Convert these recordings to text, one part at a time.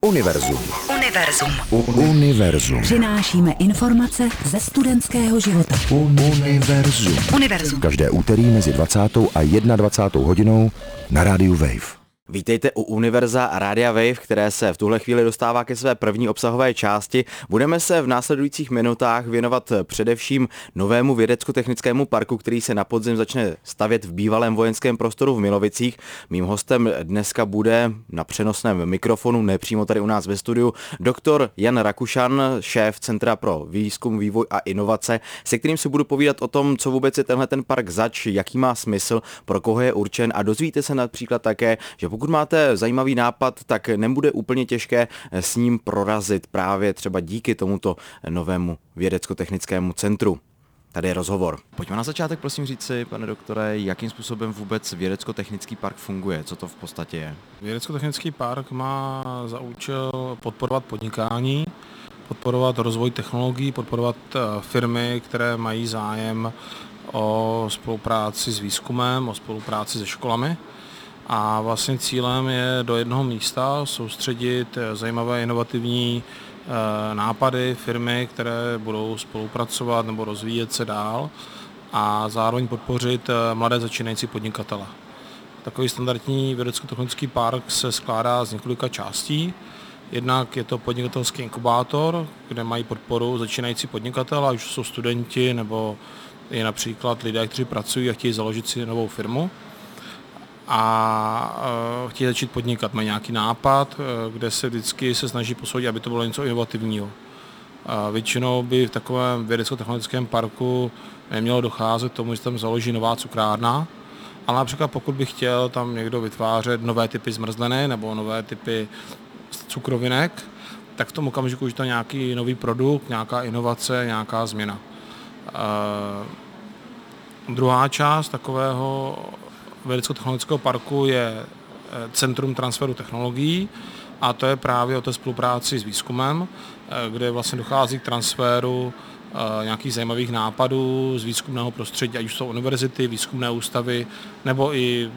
Univerzum. Přinášíme informace ze studentského života. Univerzum. Každé úterý mezi 20. a 21. hodinou na rádiu Wave. Vítejte u Univerza a Rádia Wave, které se v tuhle chvíli dostává ke své první obsahové části. Budeme se v následujících minutách věnovat především novému vědecko-technickému parku, který se na podzim začne stavět v bývalém vojenském prostoru v Milovicích. Mým hostem dneska bude na přenosném mikrofonu, nepřímo tady u nás ve studiu, doktor Jan Rakušan, šéf Centra pro výzkum, vývoj a inovace, se kterým si budu povídat o tom, co vůbec je tenhle ten park zač, jaký má smysl, pro koho je určen, a dozvíte se například také, že pokud máte zajímavý nápad, tak nebude úplně těžké s ním prorazit právě třeba díky tomuto novému vědecko-technickému centru. Tady je rozhovor. Pojďme na začátek prosím říci, pane doktore, jakým způsobem vůbec vědecko-technický park funguje, co to v podstatě je? Vědecko-technický park má za účel podporovat podnikání, podporovat rozvoj technologií, podporovat firmy, které mají zájem o spolupráci s výzkumem, o spolupráci se školami. A vlastně cílem je do jednoho místa soustředit zajímavé inovativní nápady, firmy, které budou spolupracovat nebo rozvíjet se dál a zároveň podpořit mladé začínající podnikatele. Takový standardní vědecko-technický park se skládá z několika částí. Jednak je to podnikatelský inkubátor, kde mají podporu začínající podnikatele, ať už jsou studenti nebo i například lidé, kteří pracují a chtějí založit si novou firmu a chtějí začít podnikat. Mají nějaký nápad, kde se vždycky snaží posoudit, aby to bylo něco inovativního. Většinou by v takovém vědecko-technologickém parku nemělo docházet k tomu, že tam založí nová cukrárna, ale například pokud by chtěl tam někdo vytvářet nové typy zmrzliny nebo nové typy cukrovinek, tak v tom okamžiku už to nějaký nový produkt, nějaká inovace, nějaká změna. Druhá část takového vědecko-technologického parku je Centrum transferu technologií, a to je právě o té spolupráci s výzkumem, kde vlastně dochází k transferu nějakých zajímavých nápadů z výzkumného prostředí, ať už jsou univerzity, výzkumné ústavy, nebo i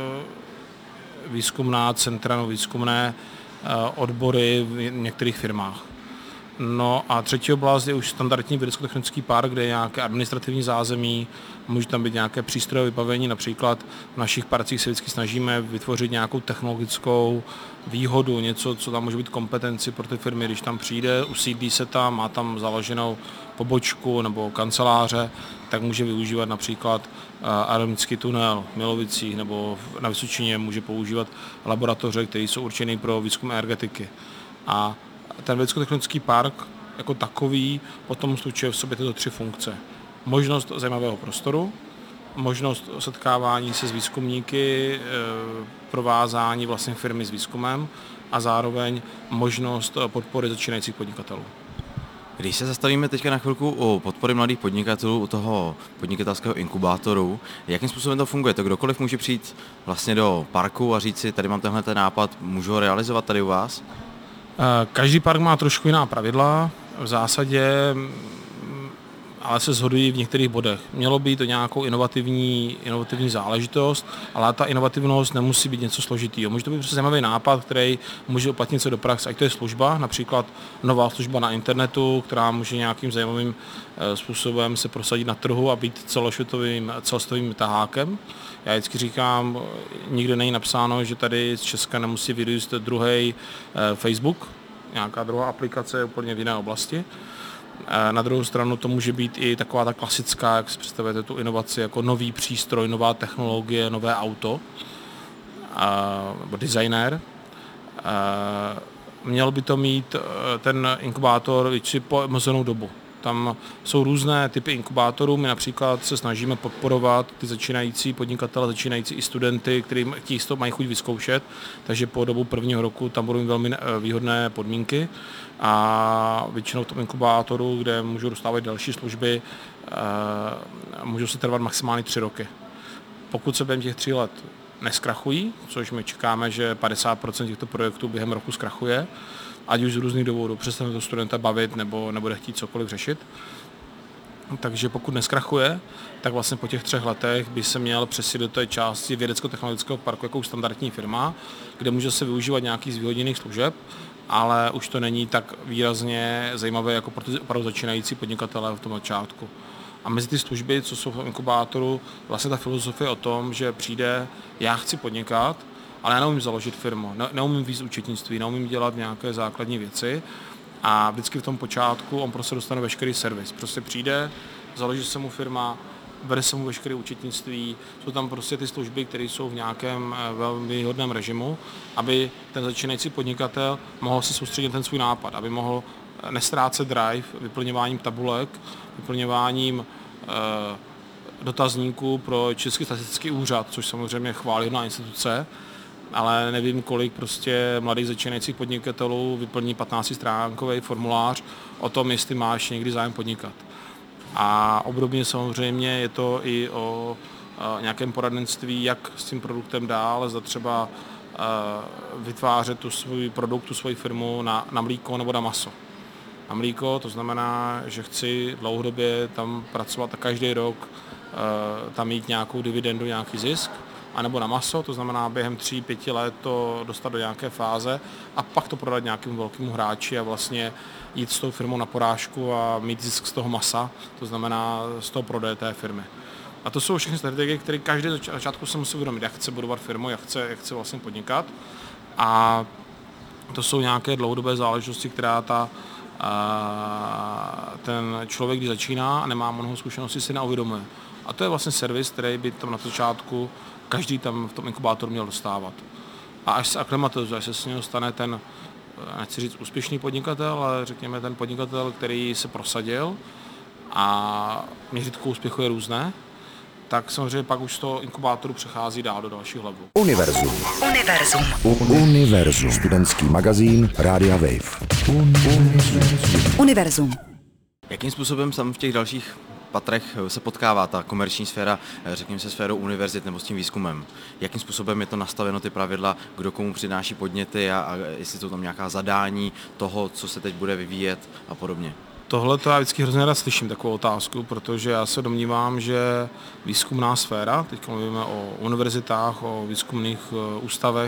výzkumná centra nebo výzkumné odbory v některých firmách. No a třetí oblast je už standardní vědecko-technický park, kde je nějaké administrativní zázemí, může tam být nějaké přístrojové vybavení, například v našich parcích se vždycky snažíme vytvořit nějakou technologickou výhodu, něco, co tam může být kompetenci pro ty firmy, když tam přijde, usídlí se tam, má tam založenou pobočku nebo kanceláře, tak může využívat například aeronický tunel v Milovicích nebo na Vysočině může používat laboratoře, které jsou určené pro výzkum energetiky. A ten vědecko-technický park jako takový potom slučuje v sobě tyto tři funkce. Možnost zajímavého prostoru, možnost setkávání se s výzkumníky, provázání vlastně firmy s výzkumem a zároveň možnost podpory začínajících podnikatelů. Když se zastavíme teďka na chvilku u podpory mladých podnikatelů, u toho podnikatelského inkubátoru, jakým způsobem to funguje? To kdokoliv může přijít vlastně do parku a říct si, tady mám tenhle ten nápad, můžu ho realizovat tady u vás? Každý park má trošku jiná pravidla, v zásadě ale se shodují v některých bodech. Mělo by to nějakou inovativní záležitost, ale ta inovativnost nemusí být něco složitého. Může to být prostě zajímavý nápad, který může uplatnit se do praxe, ať to je služba, například nová služba na internetu, která může nějakým zajímavým způsobem se prosadit na trhu a být celosvětovým tahákem. Já vždycky říkám, nikde není napsáno, že tady z Česka nemusí vyrůst druhý Facebook, nějaká druhá aplikace je úplně v jiné oblasti. Na druhou stranu to může být i taková ta klasická, jak si představujete tu inovaci, jako nový přístroj, nová technologie, nové auto, nebo designer. Měl by to mít ten inkubátor po omezenou dobu. Tam jsou různé typy inkubátorů, my například se snažíme podporovat ty začínající podnikatele, začínající i studenty, kteří mají chuť vyzkoušet, takže po dobu prvního roku tam budou mít velmi výhodné podmínky a většinou v tom inkubátoru, kde můžou dostávat další služby, můžou se trvat maximálně 3 roky. Pokud se během těch 3 let neskrachují, což my čekáme, že 50% těchto projektů během roku zkrachuje, ať už z různých důvodů, přestane to studenta bavit nebo nebude chtít cokoliv řešit, Takže pokud neskrachuje, tak vlastně po těch 3 letech by se měl přesít do té části vědecko-technologického parku jako standardní firma, kde může se využívat nějakých zvýhodněných služeb, ale už to není tak výrazně zajímavé jako pro ty opravdu začínající podnikatele v tom začátku. A mezi ty služby, co jsou v inkubátoru, vlastně ta filozofie o tom, že přijde, já chci podnikat, ale já neumím založit firmu, neumím víc účetnictví, neumím dělat nějaké základní věci a vždycky v tom počátku on prostě dostane veškerý servis. Prostě přijde, založí se mu firma, bere se mu veškeré účetnictví, jsou tam prostě ty služby, které jsou v nějakém velmi výhodném režimu, aby ten začínající podnikatel mohl se soustředit na ten svůj nápad, aby mohl nestrácet drive vyplňováním tabulek, vyplňováním dotazníků pro Český statistický úřad, což samozřejmě chvályhodná instituce, ale nevím, kolik prostě mladých začínajících podnikatelů vyplní 15stránkový formulář o tom, jestli máš někdy zájem podnikat. A obdobně samozřejmě je to i o nějakém poradenství, jak s tím produktem dál, zda třeba vytvářet tu svůj produkt, tu svoji firmu na mlíko nebo na maso. Na mlíko, to znamená, že chci dlouhodobě tam pracovat a každý rok tam mít nějakou dividendu, nějaký zisk, anebo na maso, to znamená během 3-5 let to dostat do nějaké fáze a pak to prodat nějakému velkému hráči a vlastně jít s tou firmou na porážku a mít zisk z toho masa, to znamená z toho prodeje té firmy. A to jsou všechny strategie, které každý začátku se musí uvědomit, jak chce budovat firmu, jak chce vlastně podnikat. A to jsou nějaké dlouhodobé záležitosti, která ten člověk, když začíná a nemá mnoho zkušeností, si neuvědomuje. A to je vlastně servis, který by tam na začátku každý tam v tom inkubátoru měl dostávat. A až se aklimatizuje, až se s něho stane ten, nechci říct úspěšný podnikatel, ale řekněme ten podnikatel, který se prosadil a měřítko úspěchu je různé, tak samozřejmě pak už z toho inkubátoru přechází dál do dalších levelů. Univerzum. Studentský magazín Rádia Wave. Univerzum. Jakým způsobem tam v těch dalších patrech se potkává ta komerční sféra, řekněme se sférou univerzit nebo s tím výzkumem? Jakým způsobem je to nastaveno, ty pravidla, kdo komu přináší podněty a jestli jsou tam nějaká zadání toho, co se teď bude vyvíjet a podobně? Tohle to já vždycky hrozně rád slyším, takovou otázku, protože já se domnívám, že výzkumná sféra, teď mluvíme o univerzitách, o výzkumných ústavech,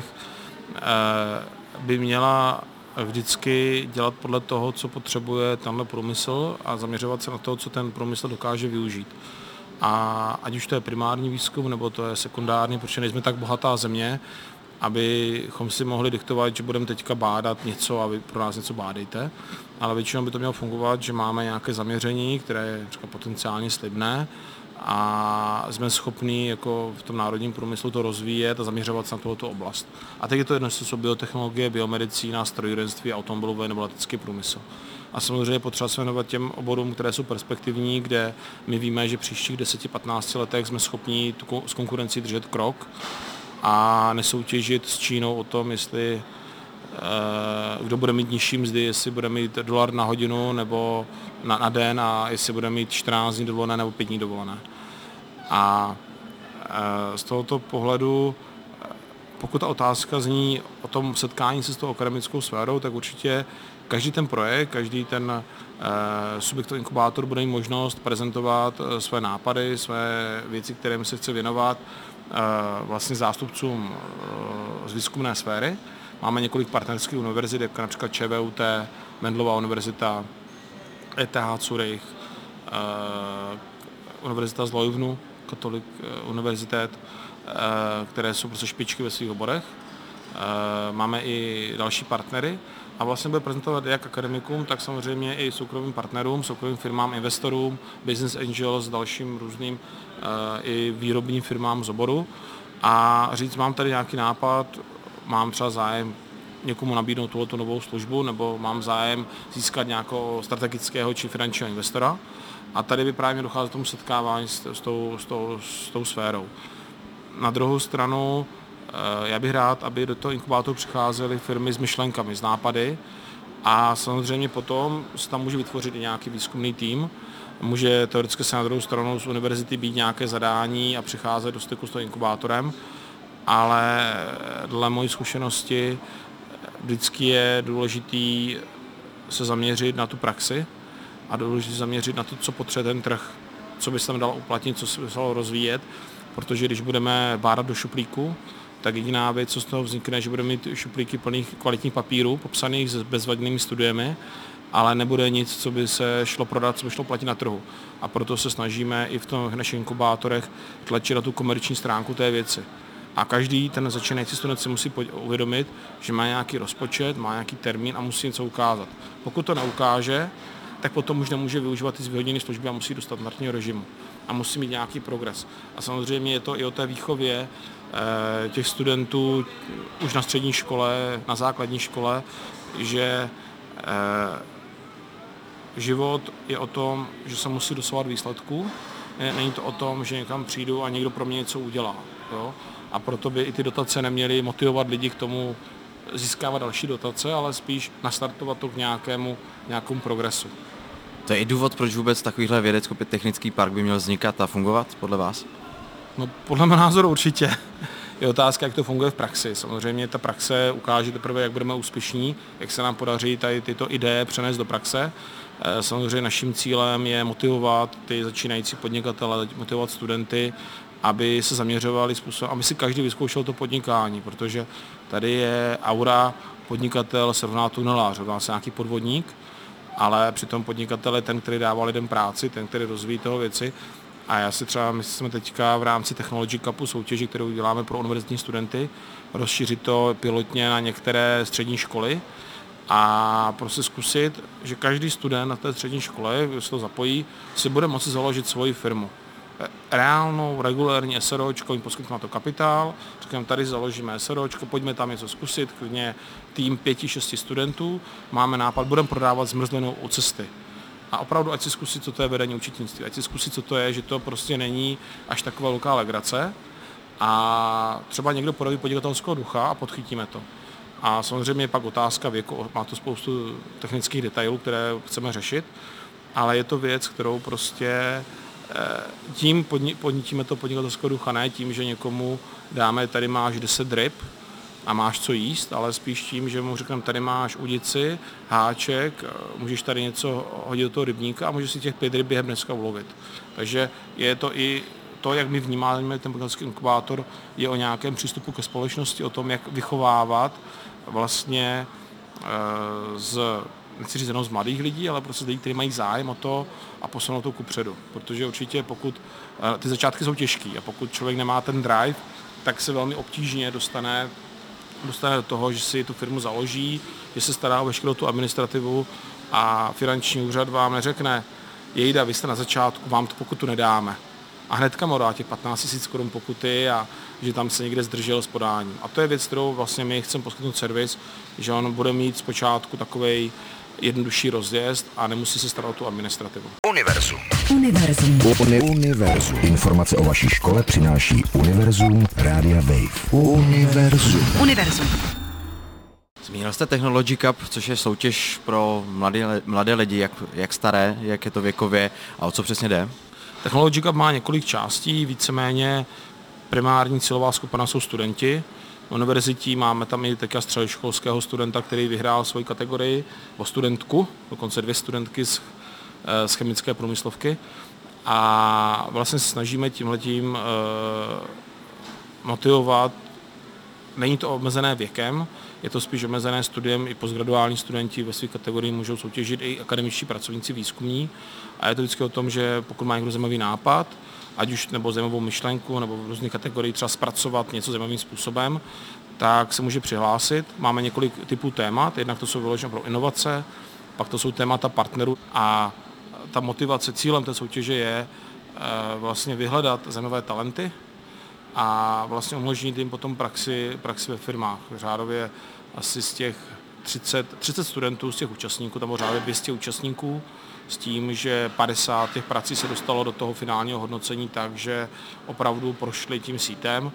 by měla vždycky dělat podle toho, co potřebuje tenhle průmysl a zaměřovat se na to, co ten průmysl dokáže využít. A ať už to je primární výzkum, nebo to je sekundární, protože nejsme tak bohatá země, abychom si mohli diktovat, že budeme teďka bádat něco a vy pro nás něco bádejte, ale většinou by to mělo fungovat, že máme nějaké zaměření, které je potenciálně slibné a jsme schopní jako v tom národním průmyslu to rozvíjet a zaměřovat se na tohoto oblast. A teď je to jedno, jestli jsou biotechnologie, biomedicína, strojírenství, automobilový nebo letecký průmysl. A samozřejmě potřeba se věnovat těm oborům, které jsou perspektivní, kde my víme, že příštích 10-15 letech jsme schopni s konkurencí držet krok a nesoutěžit s Čínou o tom, jestli kdo bude mít nižší mzdy, jestli bude mít $1 na hodinu nebo na den a jestli bude mít 14 dní dovolené nebo 5 dní dovolené. A z tohoto pohledu, pokud ta otázka zní o tom setkání se s tou akademickou sférou, tak určitě každý ten projekt, každý ten subjekt inkubátoru bude mít možnost prezentovat své nápady, své věci, kterým se chce věnovat vlastně zástupcům z výzkumné sféry. Máme několik partnerských univerzit, jako například ČVUT, Mendelova univerzita, ETH Zurich, univerzita z Leuvenu, Katolik univerzitét, které jsou prostě špičky ve svých oborech. Máme i další partnery a vlastně bude prezentovat jak akademikům, tak samozřejmě i soukromým partnerům, soukromým firmám, investorům, business angels, dalším různým i výrobním firmám z oboru a říct, mám tady nějaký nápad, mám třeba zájem někomu nabídnout tuhletu novou službu nebo mám zájem získat nějakého strategického či finančního investora. A tady by právě docházelo k tomu setkávání s tou sférou. Na druhou stranu já bych rád, aby do toho inkubátoru přicházely firmy s myšlenkami, s nápady a samozřejmě potom se tam může vytvořit i nějaký výzkumný tým. Může teoreticky se na druhou stranu z univerzity být nějaké zadání a přicházet do styku s tím inkubátorem, ale dle mojí zkušenosti vždycky je důležitý se zaměřit na tu praxi, a důležité zaměřit na to, co potřebuje ten trh, co by se tam dalo uplatnit, co se by se dalo rozvíjet, protože když budeme bádat do šuplíku, tak jediná věc, co z toho vznikne, že budeme mít šuplíky plných kvalitních papírů, popsaných s bezvadnými studiemi, ale nebude nic, co by se šlo prodat, co by šlo platit na trhu. A proto se snažíme i v našich inkubátorech tlačit na tu komerční stránku té věci. A každý ten začínající student si musí uvědomit, že má nějaký rozpočet, má nějaký termín a musí něco ukázat. Pokud to neukáže, tak potom už nemůže využívat ty zvýhodněné služby a musí do standardního režimu. A musí mít nějaký progres. A samozřejmě je to i o té výchově těch studentů už na střední škole, na základní škole, že život je o tom, že se musí dosahovat výsledků. Není to o tom, že někam přijdu a někdo pro mě něco udělá. Jo? A proto by i ty dotace neměly motivovat lidi k tomu získávat další dotace, ale spíš nastartovat to k nějakému progresu. To je i důvod, proč vůbec takovýhle vědecko-technický park by měl vznikat a fungovat, podle vás? No, podle mého názoru určitě. Je otázka, jak to funguje v praxi. Samozřejmě ta praxe ukáže teprve, jak budeme úspěšní, jak se nám podaří tady tyto ideje přenést do praxe. Samozřejmě naším cílem je motivovat ty začínající podnikatele, motivovat studenty, aby se zaměřovali způsobem, aby si každý vyzkoušel to podnikání, protože tady je aura podnikatel se rovná tunelář, rovná se nějaký podvodník, ale přitom podnikatel je ten, který dává lidem práci, ten, který rozvíjí toho věci. A já si třeba, my jsme teďka v rámci Technology Cupu soutěži, kterou děláme pro univerzitní studenty, rozšířit to pilotně na některé střední školy a prostě zkusit, že každý student na té střední škole, když se to zapojí, si bude moci založit svoji firmu. Reálnou, regulární SROčko, jim poskytneme na to kapitál, říkám, tady založíme SROčko, pojďme tam něco zkusit, klidně tým 5-6 studentů, máme nápad, budeme prodávat zmrzlinou u cesty. A opravdu, ať si zkusit, co to je vedení účetnictví, ať si zkusit, co to je, že to prostě není až taková velká legrace a třeba někdo projeví podnikatelského ducha a podchytíme to. A samozřejmě je pak otázka věku, má to spoustu technických detailů, které chceme řešit, ale je to věc, kterou prostě tím podnítíme to podnikatelského ducha, ne tím, že někomu dáme, tady máš 10 ryb a máš co jíst, ale spíš tím, že mu řekneme, tady máš udici, háček, můžeš tady něco hodit do toho rybníka a můžeš si těch 5 ryb během dneska ulovit. Takže je to i to, jak my vnímáme ten podnikatelský inkubátor, je o nějakém přístupu ke společnosti, o tom, jak vychovávat vlastně nechci říct jenom z mladých lidí, ale prostě z lidí, kteří mají zájem o to a posunout to kupředu. Protože určitě pokud ty začátky jsou těžký a pokud člověk nemá ten drive, tak se velmi obtížně dostane do toho, že si tu firmu založí, že se stará o veškerou tu administrativu a finanční úřad vám neřekne, jejda, vy jste na začátku, vám tu pokutu nedáme. A hnedka mu dá těch 15 000 korun pokuty a že tam se někde zdržel s podáním. A to je věc, kterou vlastně my chceme poskytnout servis, že on bude mít zpočátku takovej jednodušší rozjezd a nemusí se starat o tu administrativu. Univerzum. Informace o vaší škole přináší Univerzum Rádia Wave. Univerzum. Zmínil jste Technology Cup, což je soutěž pro mladé lidi, jak staré, jak je to věkově a o co přesně jde? Technology Cup má několik částí, víceméně primární cílová skupina jsou studenti. Na univerzitě máme tam i teďka středoškolského studenta, který vyhrál svoji kategorii, o studentku, dokonce 2 studentky z chemické průmyslovky. A vlastně se snažíme tímhletím motivovat, není to omezené věkem, je to spíš omezené studiem, i postgraduální studenti ve své kategorii můžou soutěžit, i akademičtí pracovníci výzkumní. A je to vždycky o tom, že pokud má někdo zajímavý nápad, ať už nebo zajímavou myšlenku, nebo v různých kategoriích třeba zpracovat něco zajímavým způsobem, tak se může přihlásit. Máme několik typů témat, jednak to jsou vyložené pro inovace, pak to jsou témata partnerů a ta motivace, cílem té soutěže je vlastně vyhledat zajímavé talenty a vlastně umožnit jim potom praxi ve firmách. Řádově asi z těch 30 studentů z těch účastníků, tam bylo řádově 200 účastníků, s tím, že 50 těch prací se dostalo do toho finálního hodnocení, takže opravdu prošli tím sítem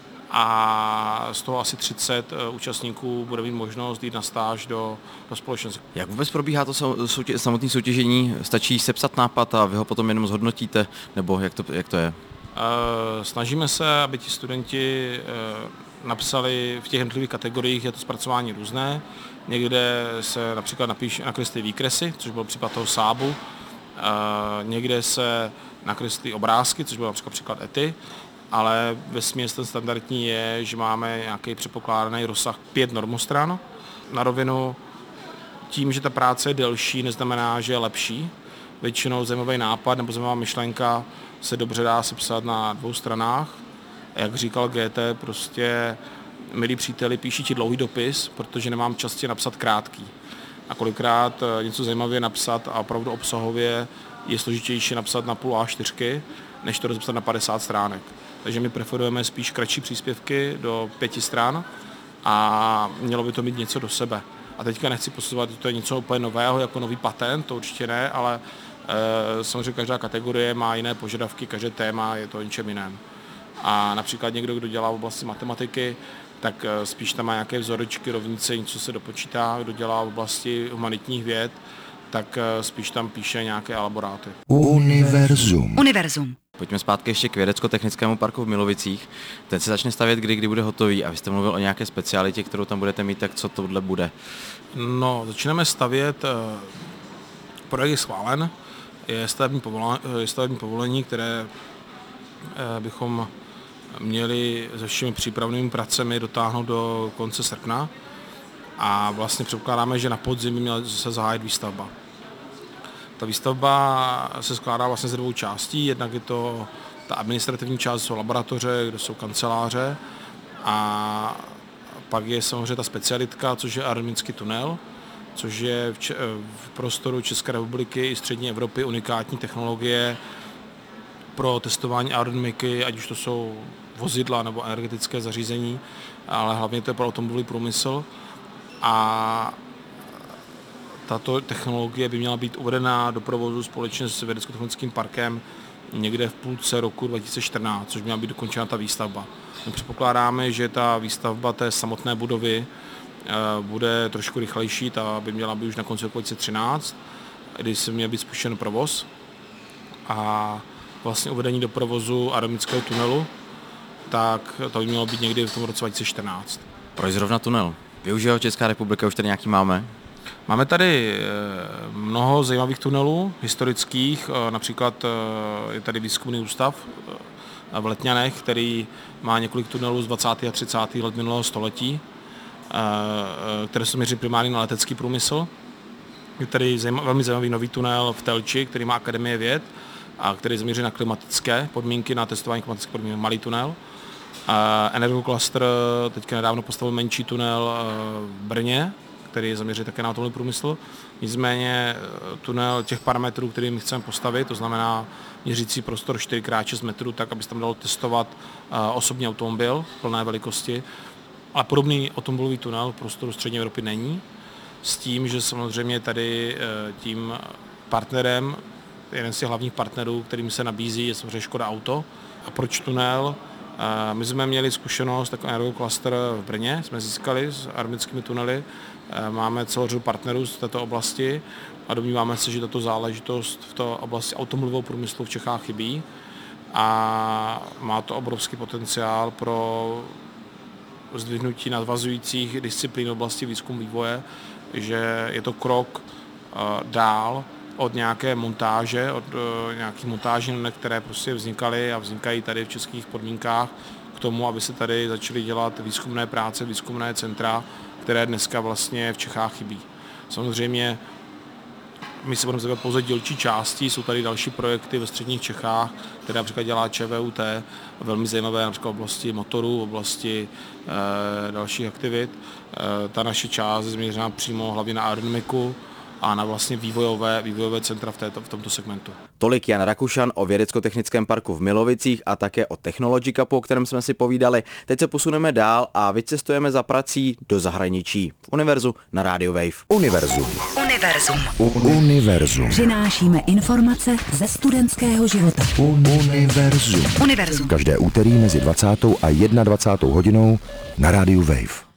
a z toho asi 30 účastníků bude mít možnost jít na stáž do společnosti. Jak vůbec probíhá to samotné soutěžení? Stačí sepsat nápad a vy ho potom jenom zhodnotíte? Nebo jak to je? Snažíme se, aby ti studenti napsali v těch jednotlivých kategoriích, je to zpracování různé. Někde se například nakreslí výkresy, což byl případ toho Saabu, Někde se nakreslí obrázky, což byl například příklad ETI, ale vesměs ten standardní je, že máme nějaký předpokládaný rozsah 5 normostran. Na rovinu tím, že ta práce je delší, neznamená, že je lepší. Většinou zajímavý nápad nebo zajímavá myšlenka se dobře dá sepsat na 2 stranách. A jak říkal GT, prostě milí příteli, píši ti dlouhý dopis, protože nemám čas ti napsat krátký. A kolikrát něco zajímavě napsat a opravdu obsahově je složitější napsat na půl A4, než to rozepsat na 50 stránek. Takže my preferujeme spíš kratší příspěvky do 5 stran a mělo by to mít něco do sebe. A teďka nechci posuzovat, že to je něco úplně nového, jako nový patent, to určitě ne, ale samozřejmě každá kategorie má jiné požadavky, každé téma je to o něčem jiném. A například někdo, kdo dělá v oblasti matematiky, tak spíš tam má nějaké vzorečky, rovnice, něco se dopočítá, kdo dělá v oblasti humanitních věd, tak spíš tam píše nějaké elaboráty. Univerzum. Pojďme zpátky ještě k vědecko-technickému parku v Milovicích. Ten se začne stavět kdy bude hotový a vy jste mluvil o nějaké specialitě, kterou tam budete mít, tak co tohle bude? No, začneme stavět, projekt je schválen, je stavební povolení, které bychom měli se všemi přípravnými pracemi dotáhnout do konce srpna a vlastně předpokládáme, že na podzim by měla se zahájit výstavba. Ta výstavba se skládá vlastně ze 2 částí, jednak je to ta administrativní část, jsou laboratoře, kde jsou kanceláře a pak je samozřejmě ta specialitka, což je aerodynamický tunel, což je v prostoru České republiky i střední Evropy unikátní technologie pro testování aerodynamiky, ať už to jsou vozidla nebo energetické zařízení, ale hlavně to je pro automobilový průmysl. A tato technologie by měla být uvedena do provozu společně s vědecko-technickým parkem někde v půlce roku 2014, což měla být dokončena ta výstavba. My předpokládáme, že ta výstavba té samotné budovy bude trošku rychlejší, ta by měla být už na konci roku 2013, kdy se měl být spuštěn provoz a vlastně uvedení do provozu aerodynamického tunelu, tak to by mělo být někdy v tom roce 2014. Proč zrovna tunel? Využije ho Česká republika, už tady nějaký máme? Máme tady mnoho zajímavých tunelů historických, například je tady výzkumný ústav v Letňanech, který má několik tunelů z 20. a 30. let minulého století, které se měří primárně na letecký průmysl. Je tady velmi zajímavý nový tunel v Telči, který má Akademie věd a který zaměří na klimatické podmínky, na testování klimatických podmínek, malý tunel. Energocluster teďka nedávno postavil menší tunel v Brně, který je zaměřený také na automobilový průmysl. Nicméně tunel těch parametrů, který my chceme postavit, to znamená měřící prostor 4x6 metrů, tak aby se tam dalo testovat osobní automobil plné velikosti. Ale podobný automobilový tunel v prostoru střední Evropy není. S tím, že samozřejmě tady tím partnerem, jeden z těch hlavních partnerů, kterým se nabízí, je samozřejmě Škoda Auto. A proč tunel? My jsme měli zkušenost, takový Energocluster v Brně, jsme získali s aerodynamickými tunely. Máme celou řadu partnerů z této oblasti a domníváme se, že tato záležitost v té oblasti automobilového průmyslu v Čechách chybí a má to obrovský potenciál pro zdvihnutí nadvazujících disciplín v oblasti výzkumu vývoje, že je to krok dál od nějaké montáže, od nějakých montáží, které prostě vznikaly a vznikají tady v českých podmínkách k tomu, aby se tady začaly dělat výzkumné práce, výzkumné centra, které dneska vlastně v Čechách chybí. Samozřejmě my se budeme zabývat pouze dílčí části, jsou tady další projekty ve středních Čechách, které například dělá ČVUT, velmi zajímavé například v oblasti motorů, v oblasti dalších aktivit. Ta naše část je zaměřená přímo hlavně na aerodynamiku a na vlastně vývojové centra v tomto segmentu. Tolik Jan Rakušan o vědecko-technickém parku v Milovicích a také o Technology Cupu, o kterém jsme si povídali. Teď se posuneme dál a vycestujeme za prací do zahraničí. V Univerzu na Radio Wave. Univerzum. Přinášíme informace ze studentského života. Univerzum. Každé úterý mezi 20. a 21. hodinou na Radio Wave.